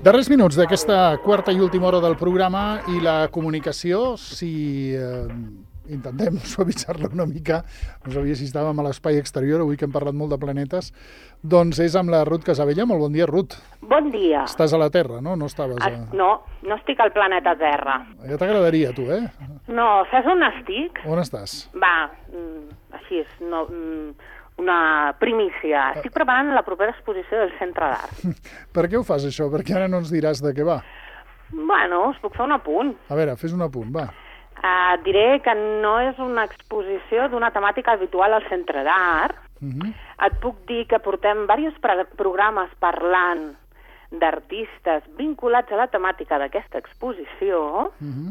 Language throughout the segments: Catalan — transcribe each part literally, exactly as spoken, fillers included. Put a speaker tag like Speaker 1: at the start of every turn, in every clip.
Speaker 1: Darrers minuts d'aquesta quarta i última hora del programa i la comunicació, si eh, intentem suavitzar-la una mica, no sabia si estàvem a l'espai exterior, avui que hem parlat molt de planetes, doncs és amb la Ruth Casabella. Molt bon dia, Ruth.
Speaker 2: Bon dia.
Speaker 1: Estàs a la Terra, no? No estaves a...
Speaker 2: Es, no, no estic al planeta Terra.
Speaker 1: Ja t'agradaria, tu, eh?
Speaker 2: No, saps on estic?
Speaker 1: On estàs?
Speaker 2: Va, mm, així és, no, mm, una primícia. Estic preparant la propera exposició del Centre d'Art.
Speaker 1: Per què ho fas, això? Perquè ara no ens diràs de què va.
Speaker 2: Bueno, us puc fer un apunt.
Speaker 1: A veure, fes un apunt, va.
Speaker 2: Uh, diré que no és una exposició d'una temàtica habitual al Centre d'Art. Uh-huh. Et puc dir que portem diversos programes parlant d'artistes vinculats a la temàtica d'aquesta exposició. Uh-huh.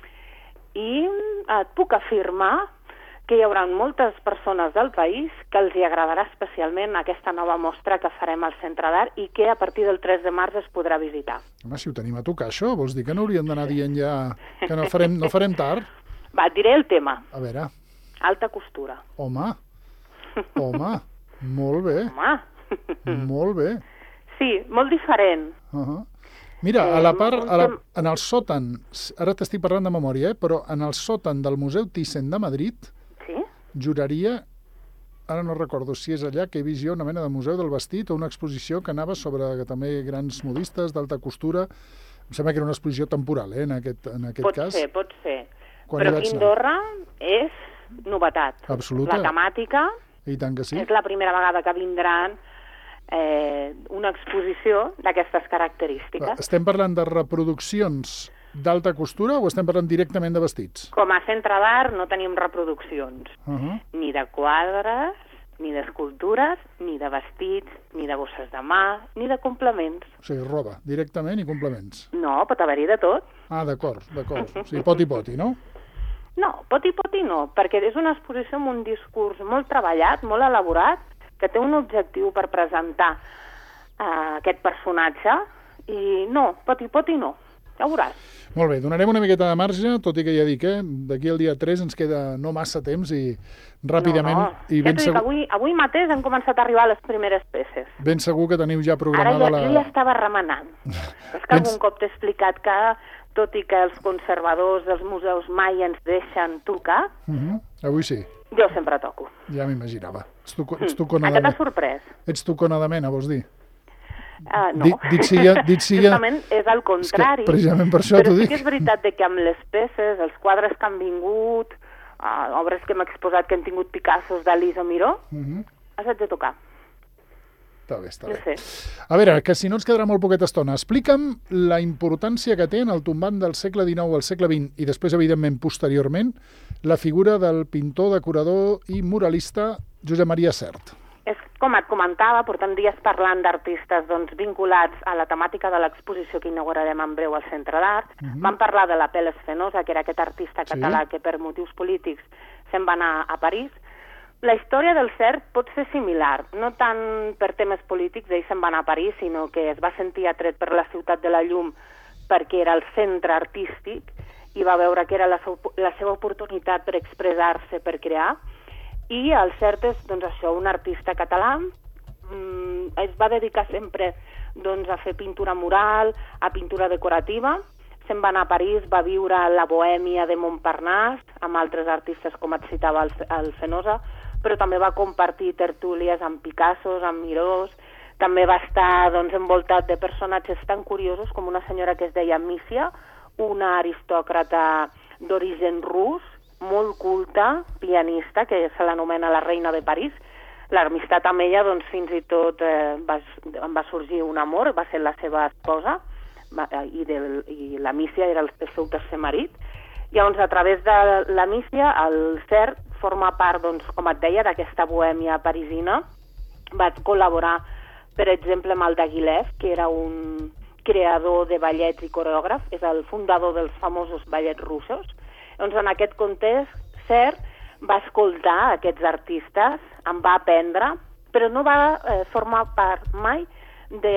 Speaker 2: I et puc afirmar que hi haurà moltes persones del país que els hi agradarà especialment aquesta nova mostra que farem al Centre d'Art i que a partir del tres de març es podrà visitar.
Speaker 1: Home, si ho tenim a tocar, això, vols dir que no hauríem d'anar dient ja que no farem, no farem tard?
Speaker 2: Va, et diré el tema.
Speaker 1: A veure.
Speaker 2: Alta costura.
Speaker 1: Home, home, molt bé.
Speaker 2: Home.
Speaker 1: Molt bé.
Speaker 2: Sí, molt diferent.
Speaker 1: Uh-huh. Mira, a la part, a la, en el sòtan, ara t'estic parlant de memòria, eh, però en el sòtan del Museu Thyssen de Madrid, juraria, ara no recordo si és allà, que he vist jo una mena de museu del vestit o una exposició que anava sobre que també grans modistes d'alta costura. Em sembla que era una exposició temporal, eh, en aquest, en aquest
Speaker 2: pot
Speaker 1: cas.
Speaker 2: Pot ser, pot ser.
Speaker 1: Quan
Speaker 2: Però aquí a Andorra és novetat.
Speaker 1: Absoluta.
Speaker 2: La temàtica
Speaker 1: I tant que sí.
Speaker 2: És la primera vegada que vindran eh, una exposició d'aquestes característiques.
Speaker 1: Estem parlant de reproduccions d'alta costura o estem parlant directament de vestits?
Speaker 2: Com a Centre d'Art no tenim reproduccions,
Speaker 1: uh-huh.
Speaker 2: ni de quadres, ni d'escultures, ni de vestits, ni de bosses de mà, ni de complements.
Speaker 1: O sigui, roba, directament i complements.
Speaker 2: No, pot haver-hi de tot.
Speaker 1: Ah, d'acord, d'acord. O sigui, poti-poti, no?
Speaker 2: No, poti-poti no, perquè és una exposició amb un discurs molt treballat, molt elaborat, que té un objectiu per presentar uh, aquest personatge, i no, poti-poti no. Ja ho veuràs.
Speaker 1: Molt bé, donarem una miqueta de marge, tot i que ja dic, eh, d'aquí al dia tres ens queda no massa temps i ràpidament...
Speaker 2: No, no.
Speaker 1: I
Speaker 2: ja
Speaker 1: ben
Speaker 2: t'ho dic, avui, avui mateix han començat a arribar les primeres peces.
Speaker 1: Ben segur que teniu ja programada
Speaker 2: Ara ja,
Speaker 1: la...
Speaker 2: jo ja estava remenant. És que
Speaker 1: ben...
Speaker 2: algun cop t'he explicat que, tot i que els conservadors dels museus mai ens deixen tocar,
Speaker 1: uh-huh. Avui sí.
Speaker 2: Jo sempre toco.
Speaker 1: Ja m'imaginava. Ets, tu, ets tocona
Speaker 2: mm.
Speaker 1: de...
Speaker 2: Aquest t'ha sorprès?
Speaker 1: Ets tocona de mena, vols dir?
Speaker 2: Uh, no,
Speaker 1: dit, dit siga, dit siga...
Speaker 2: justament és al contrari,
Speaker 1: és que, precisament per això
Speaker 2: però
Speaker 1: t'ho
Speaker 2: sí
Speaker 1: dic.
Speaker 2: que és veritat de que amb les peces, els quadres que han vingut, uh, obres que hem exposat que han tingut Picassos, Dalís o Miró, uh-huh. has de tocar.
Speaker 1: Està bé, està
Speaker 2: no
Speaker 1: bé.
Speaker 2: Sé.
Speaker 1: A veure, que si no ens quedarà molt poqueta estona, explica'm la importància que té en el tombant del segle dinou al segle vint i després, evidentment, posteriorment, la figura del pintor, decorador i muralista Josep Maria Sert.
Speaker 2: És com et comentava, portem dies parlant d'artistes doncs, vinculats a la temàtica de l'exposició que inaugurarem en breu al Centre d'Art. Uh-huh. Vam parlar de la Peles Fenosa, que era aquest artista català sí. que per motius polítics se'n va anar a París. La història del Sert pot ser similar, no tant per temes polítics, ell se'n va anar a París, sinó que es va sentir atret per la ciutat de la llum perquè era el centre artístic i va veure que era la, la seva oportunitat per expressar-se, per crear. I el Sert és, doncs això, un artista català, mm, es va dedicar sempre doncs, a fer pintura mural, a pintura decorativa, se'n va anar a París, va viure la bohèmia de Montparnasse, amb altres artistes com et citava el, el Fenosa, però també va compartir tertúlies amb Picassos, amb Mirós, també va estar doncs, envoltat de personatges tan curiosos com una senyora que es deia Mícia, una aristòcrata d'origen rus, molt culta, pianista, que se l'anomena la reina de París. L'amistat amb ella, doncs, fins i tot eh, va, va sorgir un amor, va ser la seva esposa, va, i, del, i la Mícia era el, el seu tercer marit. Llavors, a través de la Mícia, el Sert forma part, doncs, com et deia, d'aquesta bohèmia parisina. Va col·laborar, per exemple, amb el d'Aguilef, que era un creador de ballets i coreògraf, és el fundador dels famosos ballets russos. Doncs en aquest context, Sert va escoltar aquests artistes, en va aprendre, però no va eh, formar part mai de,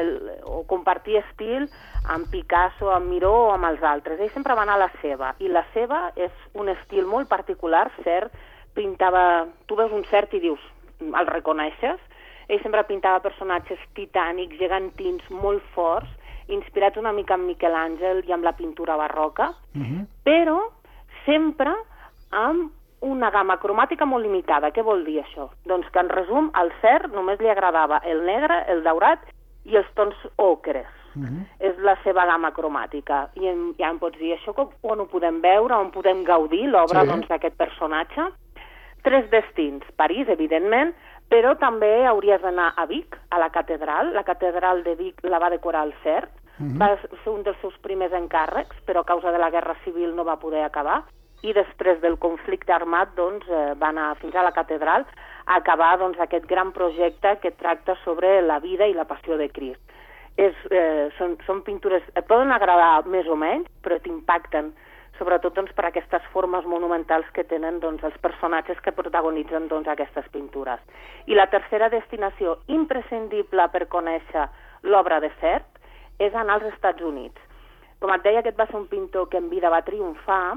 Speaker 2: o compartir estil amb Picasso, amb Miró o amb els altres. Ell sempre va anar a la seva, i la seva és un estil molt particular. Sert pintava... Tu veus un Sert i dius, el reconeixes? Ell sempre pintava personatges titànics, gegantins, molt forts, inspirats una mica en Miquel Àngel i amb la pintura barroca, uh-huh. però sempre amb una gamma cromàtica molt limitada. Què vol dir això? Doncs que, en resum, al Sert només li agradava el negre, el daurat i els tons ocres. Uh-huh. És la seva gamma cromàtica. I en, ja em pots dir això on ho podem veure, on podem gaudir l'obra sí. doncs, d'aquest personatge. Tres destins. París, evidentment, però també hauries d'anar a Vic, a la catedral. La catedral de Vic la va decorar el Sert. Uh-huh. Va ser un dels seus primers encàrrecs, però a causa de la Guerra Civil no va poder acabar. I després del conflicte armat doncs, eh, va anar fins a la catedral a acabar doncs, aquest gran projecte que tracta sobre la vida i la passió de Crist. És, eh, són, són pintures, et poden agradar més o menys, però t'impacten, sobretot doncs, per aquestes formes monumentals que tenen doncs, els personatges que protagonitzen doncs, aquestes pintures. I la tercera destinació imprescindible per conèixer l'obra de Sert és anar als Estats Units. Com et deia, aquest va ser un pintor que en vida va triomfar,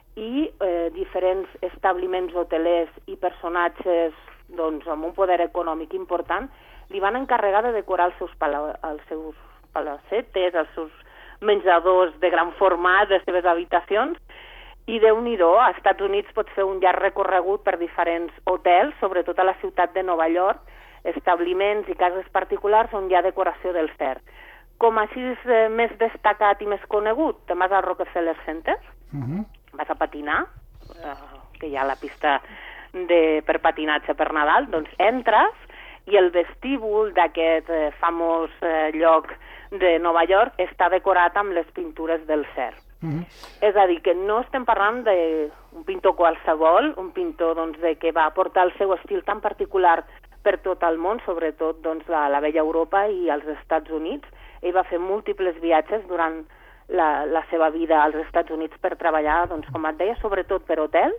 Speaker 2: i eh, diferents establiments hotelers i personatges doncs, amb un poder econòmic important li van encarregar de decorar els seus, pala els seus palacetes, els seus menjadors de gran format, les seves habitacions, i Déu-n'hi-do, als Estats Units pots fer un llarg recorregut per diferents hotels, sobretot a la ciutat de Nova York, establiments i cases particulars on hi ha decoració del Sert. Com així és eh, més destacat i més conegut, te'n vas al Rockefeller Center, uh-huh. vas a patinar, eh, que hi ha la pista de, per patinatge per Nadal, doncs entres i el vestíbul d'aquest eh, famós eh, lloc de Nova York està decorat amb les pintures del Sert. Mm-hmm. És a dir, que no estem parlant d'un pintor qualsevol, un pintor doncs, de, que va aportar el seu estil tan particular per tot el món, sobretot doncs, la, la vella Europa i els Estats Units. Ell va fer múltiples viatges durant la, la seva vida als Estats Units per treballar, doncs, com et deia, sobretot per hotels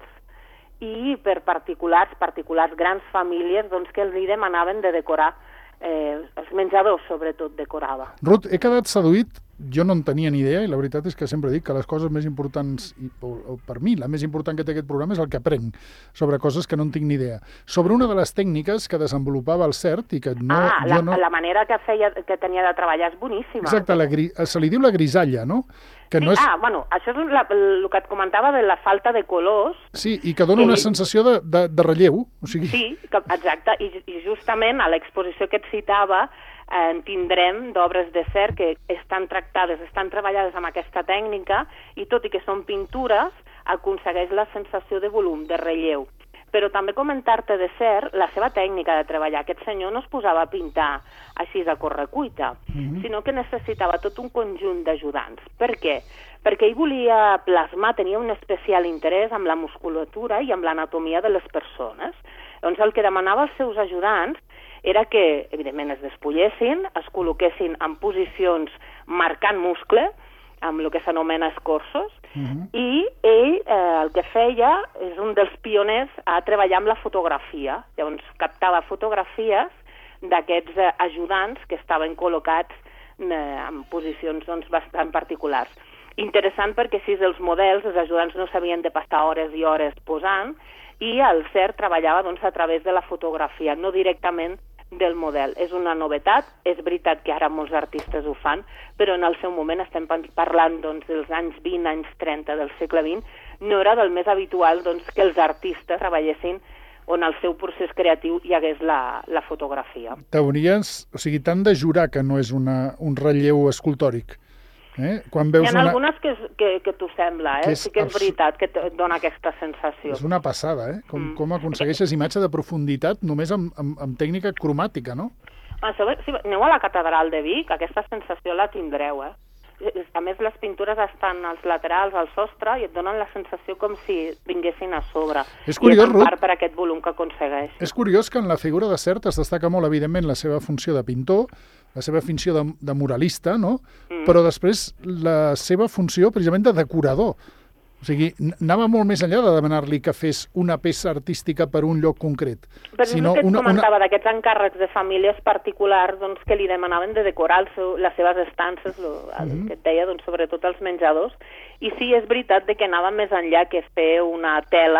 Speaker 2: i per particulars, particulars grans famílies doncs, que els hi demanaven de decorar, eh, els menjadors sobretot decorava.
Speaker 1: Ruth, he quedat seduït, jo no en tenia ni idea i la veritat és que sempre dic que les coses més importants, i per mi la més important que té aquest programa és el que aprenc sobre coses que no en tinc ni idea. Sobre una de les tècniques que desenvolupava el Sert i que no...
Speaker 2: Ah, la,
Speaker 1: no...
Speaker 2: la manera que feia, que tenia de treballar és boníssima.
Speaker 1: Exacte, la gri... se li diu la grisalla, no? Que
Speaker 2: sí,
Speaker 1: no és...
Speaker 2: ah, bueno, això és la, el que et comentava de la falta de colors.
Speaker 1: Sí, i que dona que... una sensació de, de, de relleu. O sigui...
Speaker 2: Sí, que, exacte, I, i justament a l'exposició que et citava en tindrem d'obres de Sert que estan tractades, estan treballades amb aquesta tècnica i tot i que són pintures, aconsegueix la sensació de volum, de relleu. Però també comentar-te de Sert la seva tècnica de treballar. Aquest senyor no es posava a pintar així a correcuita, mm-hmm. sinó que necessitava tot un conjunt d'ajudants. Per què? Perquè ell volia plasmar, tenia un especial interès amb la musculatura i amb l'anatomia de les persones. Doncs el que demanava als seus ajudants era que, evidentment, es despullessin, es col·loquessin en posicions marcant muscle, amb el que s'anomena escorços, uh-huh. i ell eh, el que feia és un dels pioners a treballar amb la fotografia. Llavors captava fotografies d'aquests eh, ajudants que estaven col·locats eh, en posicions doncs, bastant particulars. Interessant perquè així els models, els ajudants no s'havien de passar hores i hores posant, i el Sert treballava doncs, a través de la fotografia, no directament del model. És una novetat, és veritat que ara molts artistes ho fan, però en el seu moment, estem parlant doncs, dels anys vint, anys trenta del segle vint, no era del més habitual doncs, que els artistes treballessin on el seu procés creatiu hi hagués la, la fotografia.
Speaker 1: T'hauries, o sigui, t'han de jurar que no és una, un relleu escultòric. Eh? Quan veus
Speaker 2: Hi ha
Speaker 1: una...
Speaker 2: algunes que, que, que t'ho sembla, eh? Que és, sí que és veritat que et dona aquesta sensació.
Speaker 1: És una passada, eh? Com, mm. com aconsegueixes imatge de profunditat només amb, amb, amb tècnica cromàtica, no?
Speaker 2: Ah, si aneu a la catedral de Vic, aquesta sensació la tindreu, eh? A més, les pintures estan als laterals, al sostre, i et donen la sensació com si vinguessin a sobre.
Speaker 1: És curiós,
Speaker 2: I en part per aquest volum que aconsegueix.
Speaker 1: És curiós que en la figura de Sert es destaca molt, evidentment, la seva funció de pintor, la seva funció de, de moralista, no? Mm. Però després la seva funció, precisament, de decorador. O sigui, anava molt més enllà de demanar-li que fes una peça artística per un lloc concret.
Speaker 2: Però sinó és que et una, comentava una... d'aquests encàrrecs de famílies particulars doncs, que li demanaven de decorar el seu, les seves estances, lo, el mm-hmm. que et deia, doncs, sobretot els menjadors. I sí, és veritat de que anava més enllà que fer una tela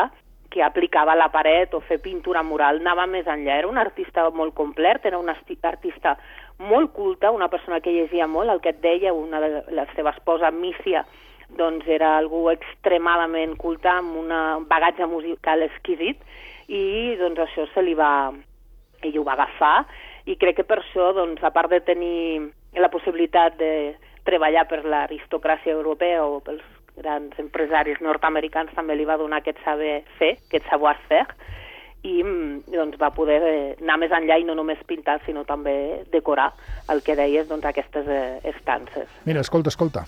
Speaker 2: que aplicava a la paret o fer pintura mural, anava més enllà. Era un artista molt complet, era un artista molt culte, una persona que llegia molt, el que et deia, una de la seva esposa, Mícia, doncs era algú extremadament culte, amb un bagatge musical exquisit, i doncs això se li va... ell ho va agafar, i crec que per això, doncs, a part de tenir la possibilitat de treballar per l'aristocràcia europea o pels grans empresaris nord-americans, també li va donar aquest saber fer, aquest savoir-faire, i doncs, va poder anar més enllà i no només pintar, sinó també decorar el que deies, doncs, aquestes eh, estances.
Speaker 1: Mira, escolta, escolta.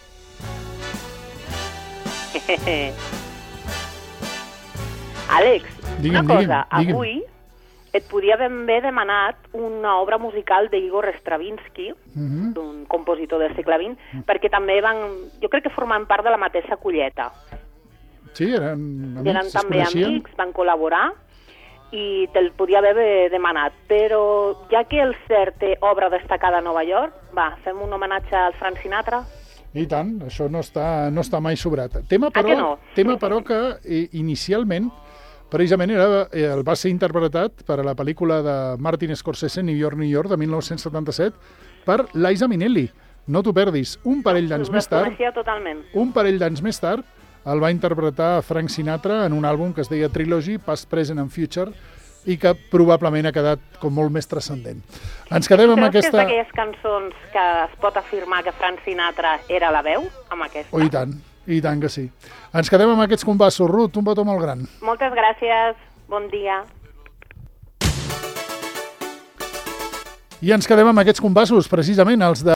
Speaker 2: Àlex,
Speaker 1: digue'm,
Speaker 2: una cosa,
Speaker 1: digue'm, digue'm.
Speaker 2: avui et podia haver demanat una obra musical d'Igor Stravinsky, uh-huh. d'un compositor del segle vint, uh-huh. perquè també van, jo crec que formen part de la mateixa colleta.
Speaker 1: Sí, eren amics,
Speaker 2: eren
Speaker 1: es
Speaker 2: també
Speaker 1: coneixien.
Speaker 2: amics, van col·laborar, i te'l podia haver demanat. Però ja que el cert té obra destacada a Nova York, va, fem un homenatge al Frank Sinatra?
Speaker 1: I tant, això no està, no està mai sobrat. Tema, però,
Speaker 2: ah, que no?
Speaker 1: tema, però que eh, inicialment precisament era, eh, el va ser interpretat per a la pel·lícula de Martin Scorsese, New York, New York, de mil nou-cents setanta-set, per Liza Minnelli. No t'ho perdis. Un parell d'anys més tard,
Speaker 2: totalment.
Speaker 1: un parell d'anys més tard, el va interpretar Frank Sinatra en un àlbum que es deia Trilogy, Past, Present and Future, i que probablement ha quedat com molt més transcendent. Ens quedem amb aquesta...
Speaker 2: Creus que és d'aquelles cançons que es pot afirmar que Frank Sinatra era la veu, amb aquesta?
Speaker 1: Oh, i tant. I tant que sí. Ens quedem amb aquests compassos. Ruth, un petó molt gran.
Speaker 2: Moltes gràcies. Bon dia.
Speaker 1: I ens quedem amb aquests compassos, precisament, els de